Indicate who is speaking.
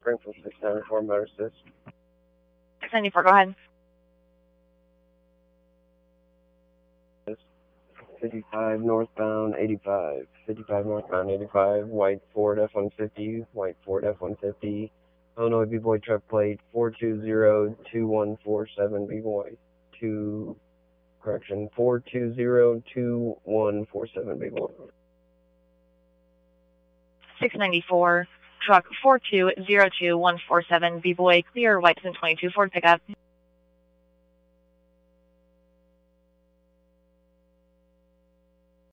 Speaker 1: Springfield 694 Motor Assist.
Speaker 2: 694, go ahead.
Speaker 1: 55 northbound 85. 55 northbound 85. White Ford F-150. White Ford F-150. Illinois B-Boy truck plate 420-2147 B-Boy. 420-2147 B-Boy.
Speaker 2: 694, truck 4202147 B-Boy, clear, Whiteson 22 Ford pickup.